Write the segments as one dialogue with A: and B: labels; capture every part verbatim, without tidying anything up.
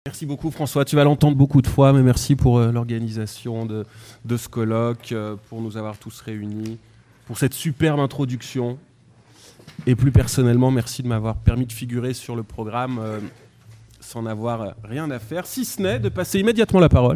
A: Merci beaucoup François, tu vas l'entendre beaucoup de fois, mais merci pour euh, l'organisation de, de ce colloque, euh, pour nous avoir tous réunis, pour cette superbe introduction. Et plus personnellement, merci de m'avoir permis de figurer sur le programme euh, sans avoir euh, rien à faire, si ce n'est de passer immédiatement la parole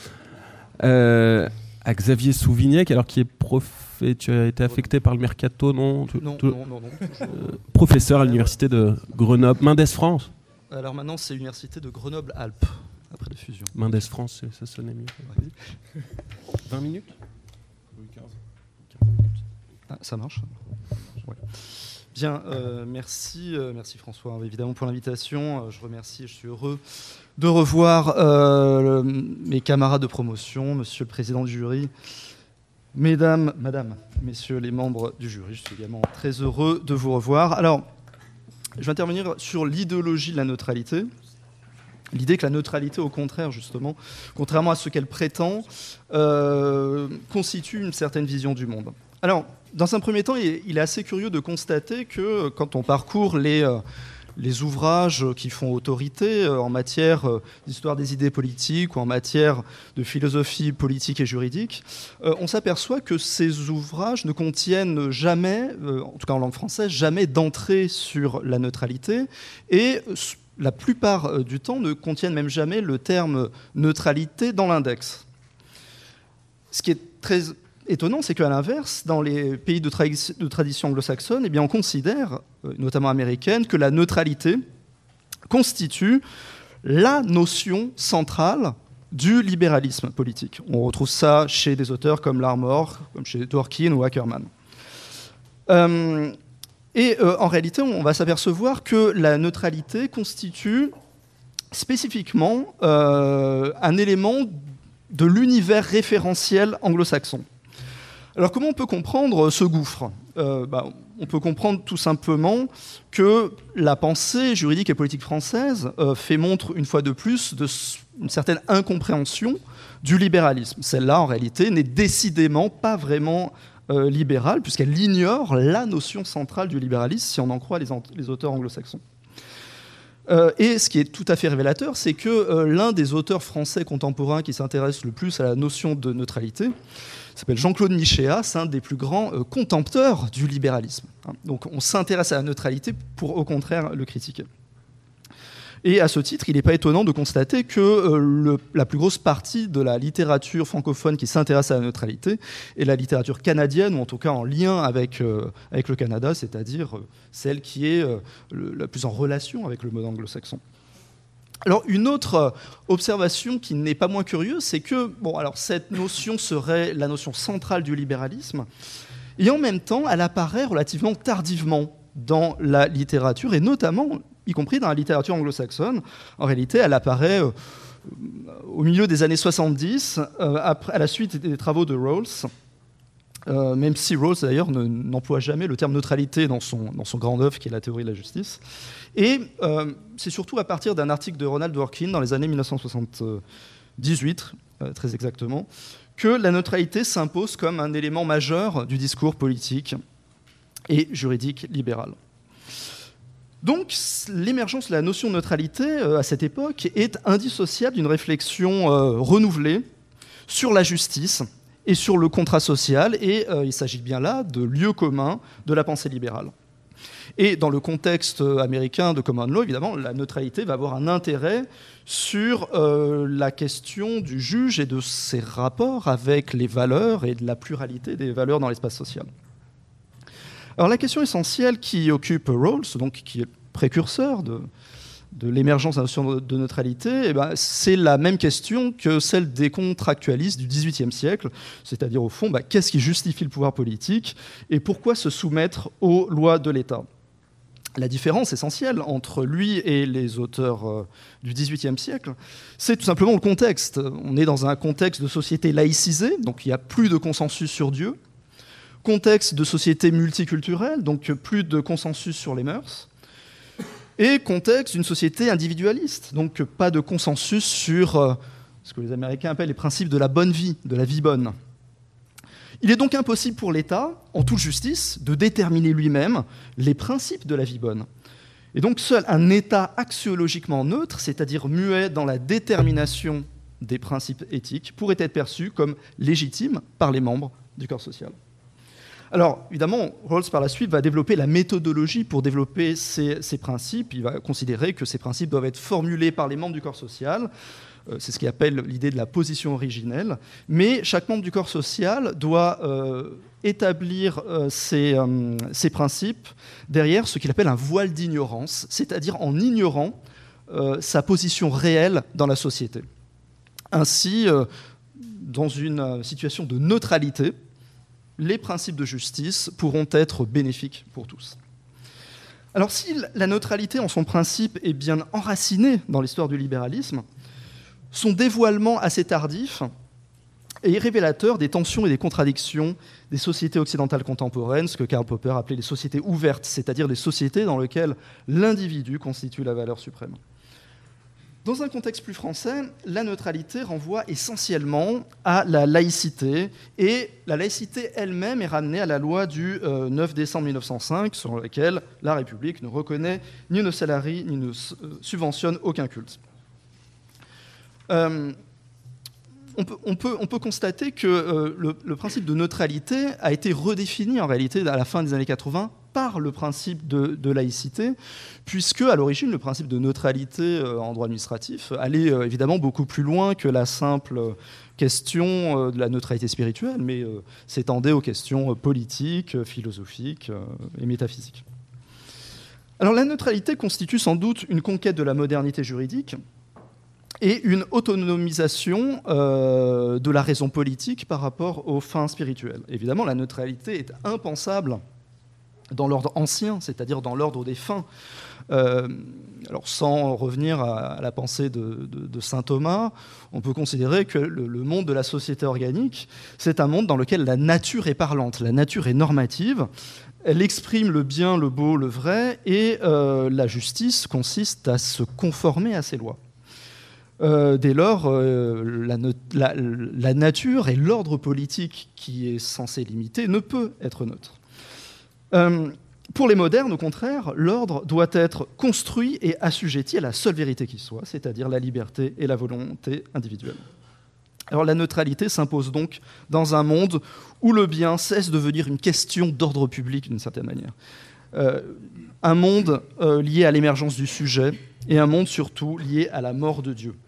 A: euh, à Xavier Souvignac, alors qui est prof. Et tu as été affecté par le Mercato, non tu,
B: non,
A: tu,
B: non, non, non.
A: Euh, professeur à l'université de Grenoble, Mendes France.
B: Alors maintenant, c'est l'université de Grenoble-Alpes, après la fusion.
A: Mendes France, ça sonnait mieux. Ouais. vingt minutes quinze minutes.
B: Ah, ça marche. Ouais. Bien, euh, merci, euh, merci François, évidemment pour l'invitation. Euh, je remercie, je suis heureux de revoir euh, le, mes camarades de promotion, monsieur le président du jury, mesdames, madame, messieurs les membres du jury. Je suis également très heureux de vous revoir. Alors, je vais intervenir sur l'idéologie de la neutralité. L'idée que la neutralité, au contraire, justement, contrairement à ce qu'elle prétend, euh, constitue une certaine vision du monde. Alors, dans un premier temps, il est assez curieux de constater que quand on parcourt les, euh, les ouvrages qui font autorité euh, en matière euh, d'histoire des idées politiques ou en matière de philosophie politique et juridique, euh, on s'aperçoit que ces ouvrages ne contiennent jamais, euh, en tout cas en langue française, jamais d'entrée sur la neutralité et la plupart du temps ne contiennent même jamais le terme neutralité dans l'index. Ce qui est très étonnant, c'est qu'à l'inverse, dans les pays de, tra- de tradition anglo-saxonne, eh bien, on considère, notamment américaine, que la neutralité constitue la notion centrale du libéralisme politique. On retrouve ça chez des auteurs comme Larmor, comme chez Dworkin ou Ackerman. Euh, et euh, en réalité, on va s'apercevoir que la neutralité constitue spécifiquement euh, un élément de l'univers référentiel anglo-saxon. Alors comment on peut comprendre ce gouffre ? euh, bah, On peut comprendre tout simplement que la pensée juridique et politique française euh, fait montre, une fois de plus, d'une certaine incompréhension du libéralisme. Celle-là, en réalité, n'est décidément pas vraiment euh, libérale, puisqu'elle ignore la notion centrale du libéralisme, si on en croit les, les auteurs anglo-saxons. Euh, et ce qui est tout à fait révélateur, c'est que euh, l'un des auteurs français contemporains qui s'intéresse le plus à la notion de neutralité s'appelle Jean-Claude Michéa, c'est un des plus grands euh, contempteurs du libéralisme. Hein. Donc on s'intéresse à la neutralité pour, au contraire, le critiquer. Et à ce titre, il n'est pas étonnant de constater que euh, le, la plus grosse partie de la littérature francophone qui s'intéresse à la neutralité est la littérature canadienne, ou en tout cas en lien avec, euh, avec le Canada, c'est-à-dire euh, celle qui est euh, le, la plus en relation avec le mode anglo-saxon. Alors, une autre observation qui n'est pas moins curieuse, c'est que bon, alors, cette notion serait la notion centrale du libéralisme, et en même temps, elle apparaît relativement tardivement dans la littérature, et notamment, y compris dans la littérature anglo-saxonne. En réalité, elle apparaît euh, au milieu des années soixante-dix, euh, après, à la suite des travaux de Rawls, euh, même si Rawls, d'ailleurs, ne, n'emploie jamais le terme neutralité dans son, dans son grand œuvre, qui est la théorie de la justice. Et euh, c'est surtout à partir d'un article de Ronald Dworkin dans les années mille neuf cent soixante-dix-huit, euh, très exactement, que la neutralité s'impose comme un élément majeur du discours politique et juridique libéral. Donc, l'émergence de la notion de neutralité euh, à cette époque est indissociable d'une réflexion euh, renouvelée sur la justice et sur le contrat social, et euh, il s'agit bien là de lieux communs de la pensée libérale. Et dans le contexte américain de common law, évidemment, la neutralité va avoir un intérêt sur euh, la question du juge et de ses rapports avec les valeurs et de la pluralité des valeurs dans l'espace social. Alors la question essentielle qui occupe Rawls, donc qui est précurseur de, de l'émergence de la notion de neutralité, eh ben, c'est la même question que celle des contractualistes du dix-huitième siècle, c'est-à-dire au fond, bah, qu'est-ce qui justifie le pouvoir politique et pourquoi se soumettre aux lois de l'État ? La différence essentielle entre lui et les auteurs euh, du dix-huitième siècle, c'est tout simplement le contexte. On est dans un contexte de société laïcisée, donc il n'y a plus de consensus sur Dieu, contexte de société multiculturelle, donc plus de consensus sur les mœurs, et contexte d'une société individualiste, donc pas de consensus sur euh, ce que les Américains appellent les principes de la bonne vie, de la vie bonne. Il est donc impossible pour l'État, en toute justice, de déterminer lui-même les principes de la vie bonne. Et donc seul un État axiologiquement neutre, c'est-à-dire muet dans la détermination des principes éthiques, pourrait être perçu comme légitime par les membres du corps social. Alors, évidemment, Rawls, par la suite, va développer la méthodologie pour développer ces, ces principes. Il va considérer que ces principes doivent être formulés par les membres du corps social. Euh, c'est ce qu'il appelle l'idée de la position originelle. Mais chaque membre du corps social doit euh, établir euh, ces, euh, ces principes derrière ce qu'il appelle un voile d'ignorance, c'est-à-dire en ignorant euh, sa position réelle dans la société. Ainsi, euh, dans une situation de neutralité, les principes de justice pourront être bénéfiques pour tous. Alors si la neutralité en son principe est bien enracinée dans l'histoire du libéralisme, son dévoilement assez tardif est révélateur des tensions et des contradictions des sociétés occidentales contemporaines, ce que Karl Popper appelait les sociétés ouvertes, c'est-à-dire les sociétés dans lesquelles l'individu constitue la valeur suprême. Dans un contexte plus français, la neutralité renvoie essentiellement à la laïcité, et la laïcité elle-même est ramenée à la loi du euh, neuf décembre mille neuf cent cinq, selon laquelle la République ne reconnaît ni ne salarie ni ne subventionne aucun culte. Euh, on, peut, on, peut, on peut constater que euh, le, le principe de neutralité a été redéfini en réalité à la fin des années quatre-vingts par le principe de, de laïcité, puisque à l'origine le principe de neutralité euh, en droit administratif allait euh, évidemment beaucoup plus loin que la simple question euh, de la neutralité spirituelle, mais euh, s'étendait aux questions euh, politiques, euh, philosophiques euh, et métaphysiques. Alors la neutralité constitue sans doute une conquête de la modernité juridique et une autonomisation euh, de la raison politique par rapport aux fins spirituelles. Évidemment, la neutralité est impensable dans l'ordre ancien, c'est-à-dire dans l'ordre des fins. Euh, alors, sans revenir à, à la pensée de, de, de saint Thomas, on peut considérer que le, le monde de la société organique, c'est un monde dans lequel la nature est parlante, la nature est normative, elle exprime le bien, le beau, le vrai, et euh, la justice consiste à se conformer à ces lois. Euh, dès lors, euh, la, la, la nature et l'ordre politique qui est censé limiter ne peut être neutre. Euh, pour les modernes, au contraire, l'ordre doit être construit et assujetti à la seule vérité qui soit, c'est-à-dire la liberté et la volonté individuelle. Alors la neutralité s'impose donc dans un monde où le bien cesse de devenir une question d'ordre public d'une certaine manière. Euh, un monde euh, lié à l'émergence du sujet et un monde surtout lié à la mort de Dieu.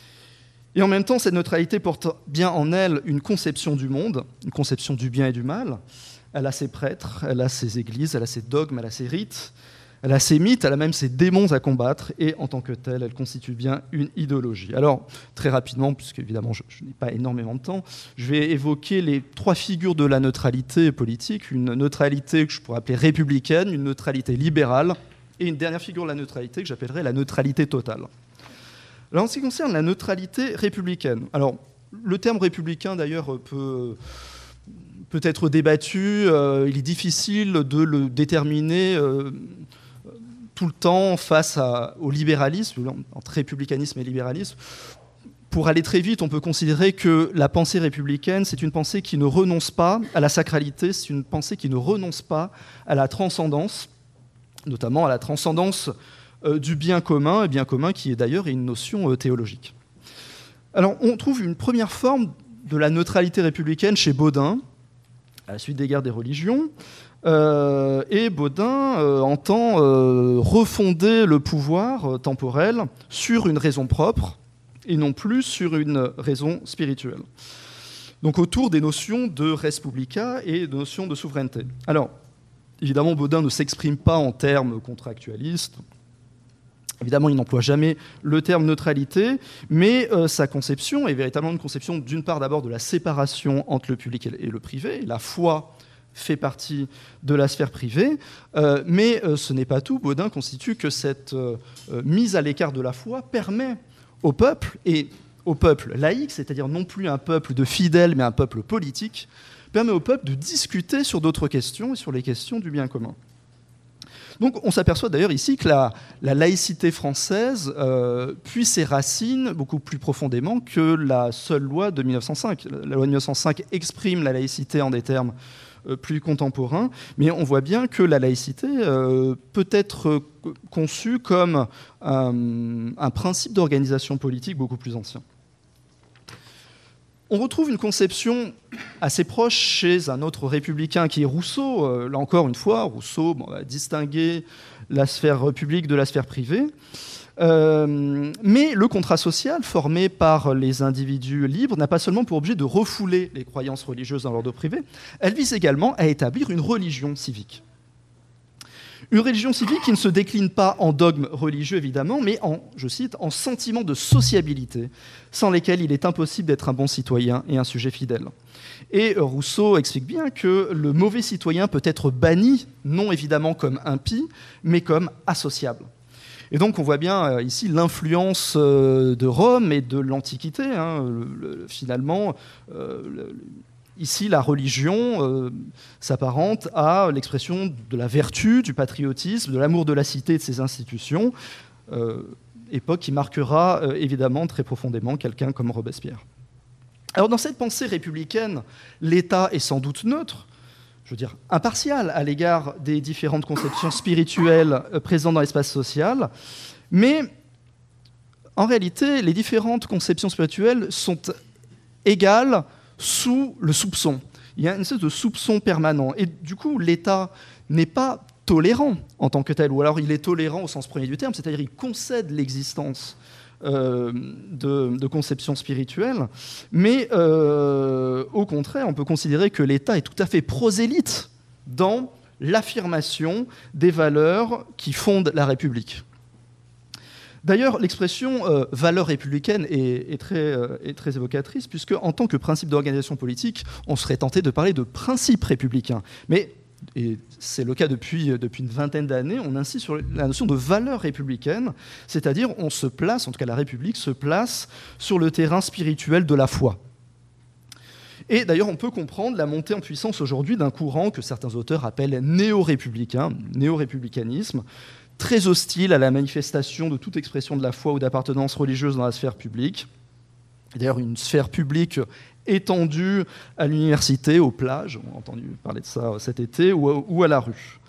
B: Et en même temps, cette neutralité porte bien en elle une conception du monde, une conception du bien et du mal. Elle a ses prêtres, elle a ses églises, elle a ses dogmes, elle a ses rites, elle a ses mythes, elle a même ses démons à combattre, et en tant que telle, elle constitue bien une idéologie. Alors, très rapidement, puisque évidemment je, je n'ai pas énormément de temps, je vais évoquer les trois figures de la neutralité politique, une neutralité que je pourrais appeler républicaine, une neutralité libérale, et une dernière figure de la neutralité que j'appellerais la neutralité totale. Alors, en ce qui concerne la neutralité républicaine, alors, le terme républicain, d'ailleurs, peut... peut être débattu, euh, il est difficile de le déterminer euh, tout le temps face à, au libéralisme, entre républicanisme et libéralisme. Pour aller très vite, on peut considérer que la pensée républicaine, c'est une pensée qui ne renonce pas à la sacralité, c'est une pensée qui ne renonce pas à la transcendance, notamment à la transcendance euh, du bien commun, et bien commun qui est d'ailleurs une notion euh, théologique. Alors, on trouve une première forme de la neutralité républicaine chez Bodin, à la suite des guerres des religions, euh, et Bodin euh, entend euh, refonder le pouvoir euh, temporel sur une raison propre, et non plus sur une raison spirituelle. Donc autour des notions de res publica et de notions de souveraineté. Alors, évidemment, Bodin ne s'exprime pas en termes contractualistes. Évidemment, il n'emploie jamais le terme neutralité, mais euh, sa conception est véritablement une conception, d'une part, d'abord de la séparation entre le public et le privé. La foi fait partie de la sphère privée, euh, mais euh, ce n'est pas tout. Bodin constitue que cette euh, mise à l'écart de la foi permet au peuple, et au peuple laïque, c'est-à-dire non plus un peuple de fidèles, mais un peuple politique, permet au peuple de discuter sur d'autres questions et sur les questions du bien commun. Donc on s'aperçoit d'ailleurs ici que la, la laïcité française euh, puise ses racines beaucoup plus profondément que la seule loi de mille neuf cent cinq. La loi de mille neuf cent cinq exprime la laïcité en des termes euh, plus contemporain, mais on voit bien que la laïcité euh, peut être conçue comme un, un principe d'organisation politique beaucoup plus ancien. On retrouve une conception assez proche chez un autre républicain qui est Rousseau. Euh, là encore une fois, Rousseau bon, va distinguer la sphère publique de la sphère privée. Euh, mais le contrat social formé par les individus libres n'a pas seulement pour objet de refouler les croyances religieuses dans l'ordre privé, elle vise également à établir une religion civique. Une religion civique qui ne se décline pas en dogme religieux, évidemment, mais en, je cite, en sentiments de sociabilité, sans lesquels il est impossible d'être un bon citoyen et un sujet fidèle. Et Rousseau explique bien que le mauvais citoyen peut être banni, non évidemment comme impie, mais comme associable. Et donc on voit bien ici l'influence de Rome et de l'Antiquité, hein, le, le, finalement... Euh, le, Ici, la religion euh, s'apparente à l'expression de la vertu, du patriotisme, de l'amour de la cité et de ses institutions, euh, époque qui marquera euh, évidemment très profondément quelqu'un comme Robespierre. Alors dans cette pensée républicaine, l'État est sans doute neutre, je veux dire impartial à l'égard des différentes conceptions spirituelles euh, présentes dans l'espace social, mais en réalité, les différentes conceptions spirituelles sont égales sous le soupçon. Il y a une espèce de soupçon permanent. Et du coup, l'État n'est pas tolérant en tant que tel, ou alors il est tolérant au sens premier du terme, c'est-à-dire il concède l'existence euh, de, de conceptions spirituelles, mais euh, au contraire, on peut considérer que l'État est tout à fait prosélyte dans l'affirmation des valeurs qui fondent la République. D'ailleurs, l'expression euh, « valeur républicaine » est, est, très, euh, est très évocatrice, puisque en tant que principe d'organisation politique, on serait tenté de parler de principe républicain. Mais, et c'est le cas depuis, depuis une vingtaine d'années, on insiste sur la notion de valeur républicaine, c'est-à-dire on se place, en tout cas la République se place sur le terrain spirituel de la foi. Et d'ailleurs, on peut comprendre la montée en puissance aujourd'hui d'un courant que certains auteurs appellent néo-républicain, néo-républicanisme, très hostile à la manifestation de toute expression de la foi ou d'appartenance religieuse dans la sphère publique. D'ailleurs, une sphère publique étendue à l'université, aux plages, on a entendu parler de ça cet été, ou à la rue.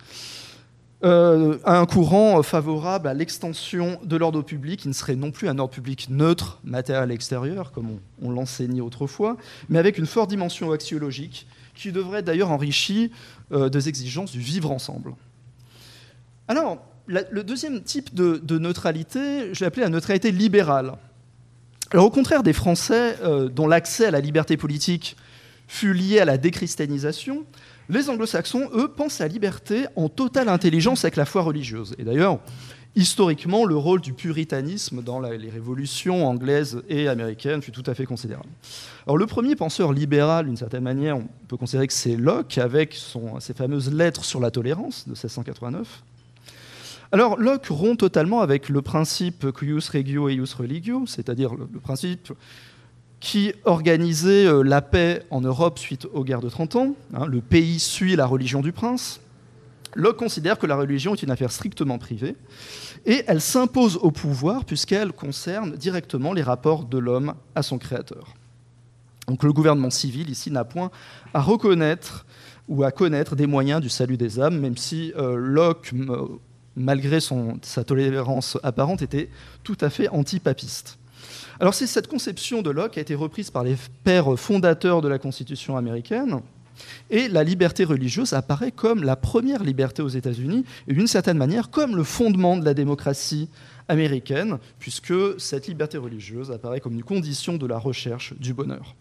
B: Euh, un courant favorable à l'extension de l'ordre public, qui ne serait non plus un ordre public neutre, matériel extérieur, comme on, on l'enseignait autrefois, mais avec une forte dimension axiologique, qui devrait être d'ailleurs enrichie euh, des exigences du vivre ensemble. Alors, La, le deuxième type de, de neutralité, je l'ai appelé la neutralité libérale. Alors, au contraire des Français, euh, dont l'accès à la liberté politique fut lié à la déchristianisation, les anglo-saxons, eux, pensent à la liberté en totale intelligence avec la foi religieuse. Et d'ailleurs, historiquement, le rôle du puritanisme dans la, les révolutions anglaises et américaines fut tout à fait considérable. Alors, le premier penseur libéral, d'une certaine manière, on peut considérer que c'est Locke, avec son, ses fameuses lettres sur la tolérance de seize cent quatre-vingt-neuf. Alors, Locke rompt totalement avec le principe cuius regio eius religio, c'est-à-dire le, le principe qui organisait la paix en Europe suite aux guerres de trente ans. Hein, le pays suit la religion du prince. Locke considère que la religion est une affaire strictement privée et elle s'impose au pouvoir puisqu'elle concerne directement les rapports de l'homme à son créateur. Donc, le gouvernement civil, ici, n'a point à reconnaître ou à connaître des moyens du salut des âmes, même si euh, Locke... malgré son, sa tolérance apparente, était tout à fait anti-papiste. Alors c'est cette conception de Locke qui a été reprise par les pères fondateurs de la Constitution américaine, et la liberté religieuse apparaît comme la première liberté aux États-Unis, et d'une certaine manière comme le fondement de la démocratie américaine, puisque cette liberté religieuse apparaît comme une condition de la recherche du bonheur.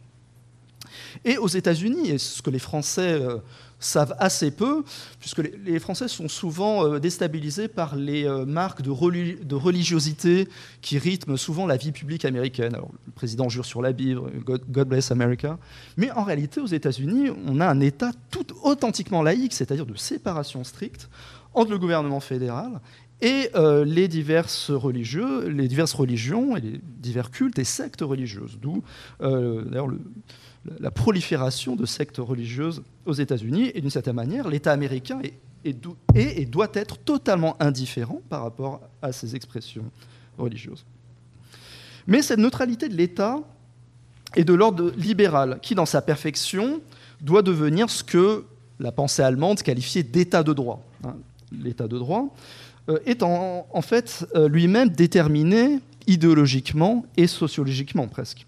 B: Et aux États-Unis, et ce que les Français euh, savent assez peu, puisque les, les Français sont souvent euh, déstabilisés par les euh, marques de, reli- de religiosité qui rythment souvent la vie publique américaine. Alors, le président jure sur la Bible, God, God bless America. Mais en réalité, aux États-Unis, on a un État tout authentiquement laïque, c'est-à-dire de séparation stricte entre le gouvernement fédéral et euh, les, diverses religieux, les diverses religions et les divers cultes et sectes religieuses, d'où euh, d'ailleurs le, la prolifération de sectes religieuses aux États-Unis. Et d'une certaine manière, l'État américain est, est, est et doit être totalement indifférent par rapport à ces expressions religieuses. Mais cette neutralité de l'État est de l'ordre libéral, qui, dans sa perfection, doit devenir ce que la pensée allemande qualifiait d'état de droit. Hein. L'état de droit euh, est en, en fait euh, lui-même déterminé idéologiquement et sociologiquement presque.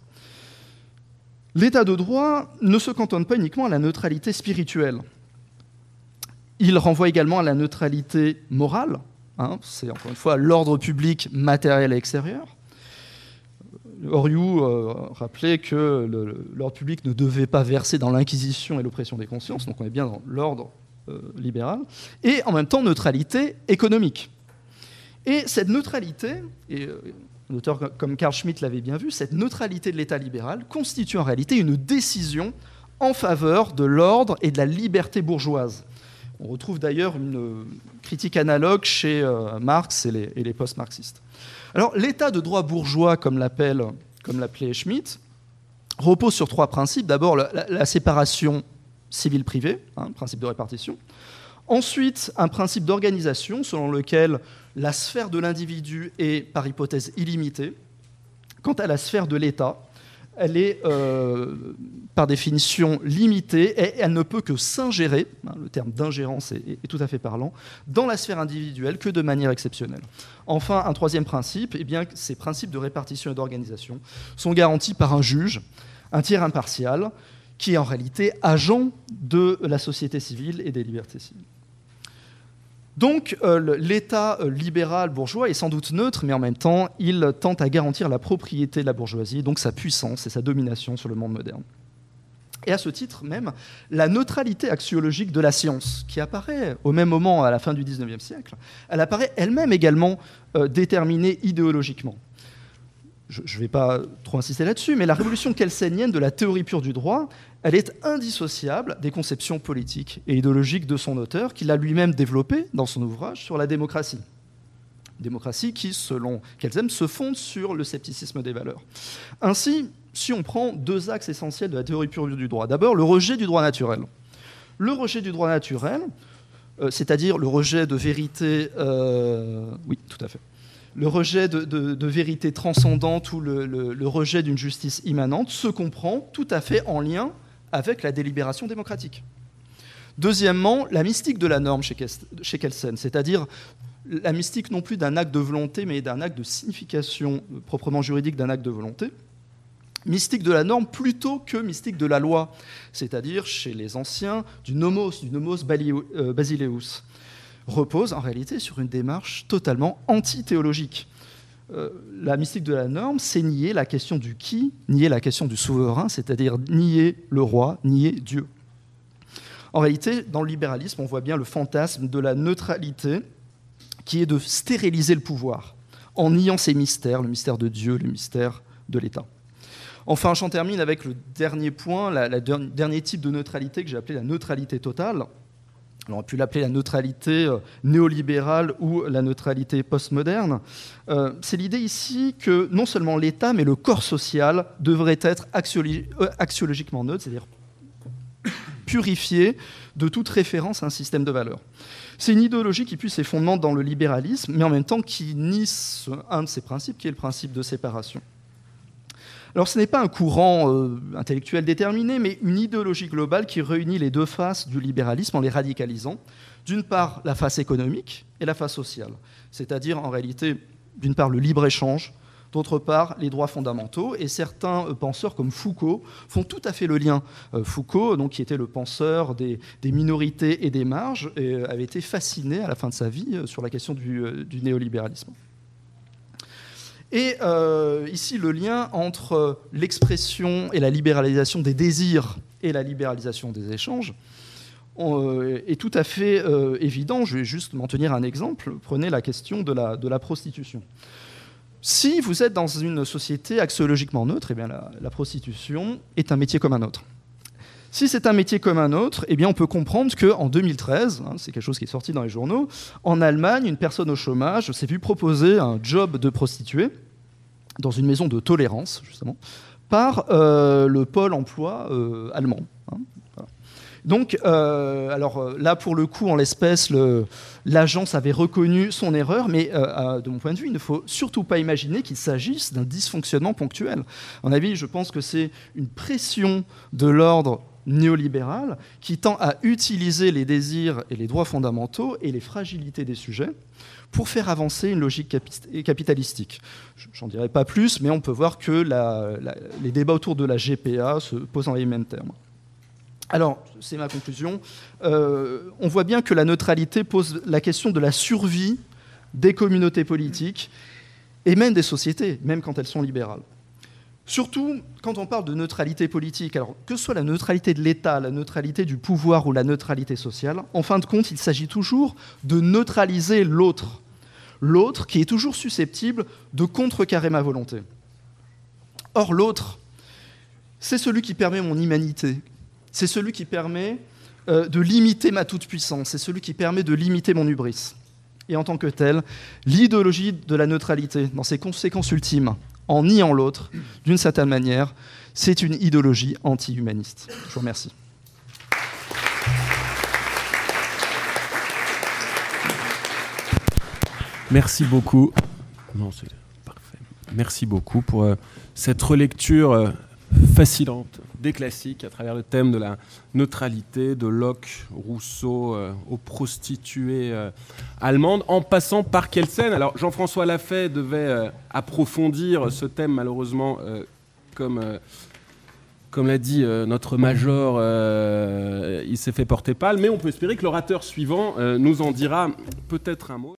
B: L'état de droit ne se cantonne pas uniquement à la neutralité spirituelle. Il renvoie également à la neutralité morale. Hein, c'est encore une fois l'ordre public matériel et extérieur. Oriou euh, rappelait que le, le, l'ordre public ne devait pas verser dans l'inquisition et l'oppression des consciences, donc on est bien dans l'ordre euh, libéral, et en même temps neutralité économique. Et cette neutralité, et euh, un auteur comme Carl Schmitt l'avait bien vu, cette neutralité de l'État libéral constitue en réalité une décision en faveur de l'ordre et de la liberté bourgeoise. On retrouve d'ailleurs une critique analogue chez euh, Marx et les, et les post-marxistes. Alors, l'état de droit bourgeois, comme l'appelle, comme l'appelait Schmitt, repose sur trois principes. D'abord, la, la, la séparation civile-privée, hein, principe de répartition. Ensuite, un principe d'organisation selon lequel la sphère de l'individu est, par hypothèse, illimitée. Quant à la sphère de l'État, elle est, euh, par définition, limitée et elle ne peut que s'ingérer, hein, le terme d'ingérence est, est tout à fait parlant, dans la sphère individuelle que de manière exceptionnelle. Enfin, un troisième principe, eh bien, ces principes de répartition et d'organisation sont garantis par un juge, un tiers impartial, qui est en réalité agent de la société civile et des libertés civiles. Donc euh, l'État euh, libéral bourgeois est sans doute neutre, mais en même temps, il tente à garantir la propriété de la bourgeoisie, donc sa puissance et sa domination sur le monde moderne. Et à ce titre même, la neutralité axiologique de la science, qui apparaît au même moment à la fin du dix-neuvième siècle, elle apparaît elle-même également euh, déterminée idéologiquement. Je ne vais pas trop insister là-dessus, mais la révolution kelsenienne de la théorie pure du droit, elle est indissociable des conceptions politiques et idéologiques de son auteur, qu'il a lui-même développé dans son ouvrage sur la démocratie. Démocratie qui, selon Kelsen, se fonde sur le scepticisme des valeurs. Ainsi, si on prend deux axes essentiels de la théorie pure du droit, d'abord le rejet du droit naturel. Le rejet du droit naturel, euh, c'est-à-dire le rejet de vérité... Euh, oui, tout à fait. Le rejet de, de, de vérité transcendante ou le, le, le rejet d'une justice immanente se comprend tout à fait en lien avec la délibération démocratique. Deuxièmement, la mystique de la norme chez, chez Kelsen, c'est-à-dire la mystique non plus d'un acte de volonté, mais d'un acte de signification proprement juridique d'un acte de volonté. Mystique de la norme plutôt que mystique de la loi, c'est-à-dire chez les anciens du nomos, du nomos basileus, repose en réalité sur une démarche totalement anti-théologique. Euh, la mystique de la norme, c'est nier la question du qui, nier la question du souverain, c'est-à-dire nier le roi, nier Dieu. En réalité, dans le libéralisme, on voit bien le fantasme de la neutralité qui est de stériliser le pouvoir en niant ses mystères, le mystère de Dieu, le mystère de l'État. Enfin, j'en termine avec le dernier point, la, la der- dernier type de neutralité que j'ai appelé la neutralité totale. On aurait pu l'appeler la neutralité euh, néolibérale ou la neutralité postmoderne. Euh, c'est l'idée ici que non seulement l'État, mais le corps social devrait être axiolo- euh, axiologiquement neutre, c'est-à-dire purifié de toute référence à un système de valeurs. C'est une idéologie qui puise ses fondements dans le libéralisme, mais en même temps qui nie ce, un de ses principes, qui est le principe de séparation. Alors ce n'est pas un courant euh, intellectuel déterminé, mais une idéologie globale qui réunit les deux faces du libéralisme en les radicalisant. D'une part, la face économique et la face sociale, c'est-à-dire en réalité, d'une part, le libre-échange, d'autre part, les droits fondamentaux. Et certains euh, penseurs comme Foucault font tout à fait le lien. Euh, Foucault, donc, qui était le penseur des, des minorités et des marges, et, euh, avait été fasciné à la fin de sa vie euh, sur la question du, euh, du néolibéralisme. Et euh, ici, le lien entre l'expression et la libéralisation des désirs et la libéralisation des échanges euh, est tout à fait euh, évident. Je vais juste m'en tenir un exemple. Prenez la question de la, de la prostitution. Si vous êtes dans une société axiologiquement neutre, eh bien la, la prostitution est un métier comme un autre. Si c'est un métier comme un autre, eh bien on peut comprendre qu'en deux mille treize, hein, c'est quelque chose qui est sorti dans les journaux, en Allemagne, une personne au chômage s'est vue proposer un job de prostituée dans une maison de tolérance, justement, par euh, le pôle emploi euh, allemand. Hein, voilà. Donc, euh, alors là, pour le coup, en l'espèce, le, l'agence avait reconnu son erreur, mais euh, de mon point de vue, il ne faut surtout pas imaginer qu'il s'agisse d'un dysfonctionnement ponctuel. À mon avis, je pense que c'est une pression de l'ordre néolibéral qui tend à utiliser les désirs et les droits fondamentaux et les fragilités des sujets pour faire avancer une logique capi- capitalistique. J'en dirai pas plus, mais on peut voir que la, la, les débats autour de la G P A se posent en les mêmes termes. Alors, c'est ma conclusion. Euh, on voit bien que la neutralité pose la question de la survie des communautés politiques et même des sociétés, même quand elles sont libérales. Surtout quand on parle de neutralité politique, alors que ce soit la neutralité de l'État, la neutralité du pouvoir ou la neutralité sociale, en fin de compte, il s'agit toujours de neutraliser l'autre. L'autre qui est toujours susceptible de contrecarrer ma volonté. Or, l'autre, c'est celui qui permet mon humanité. C'est celui qui permet euh, de limiter ma toute-puissance. C'est celui qui permet de limiter mon hubris. Et en tant que tel, l'idéologie de la neutralité, dans ses conséquences ultimes, en niant l'autre, d'une certaine manière, c'est une idéologie anti-humaniste. Je vous remercie.
A: Merci beaucoup. Non, c'est parfait. Merci beaucoup pour euh, cette relecture euh, fascinante des classiques à travers le thème de la neutralité, de Locke, Rousseau, euh, aux prostituées euh, allemandes, en passant par Kelsen. Alors, Jean-François Lafay devait euh, approfondir ce thème, malheureusement, euh, comme, euh, comme l'a dit euh, notre major, euh, il s'est fait porter pâle, mais on peut espérer que l'orateur suivant euh, nous en dira peut-être un mot.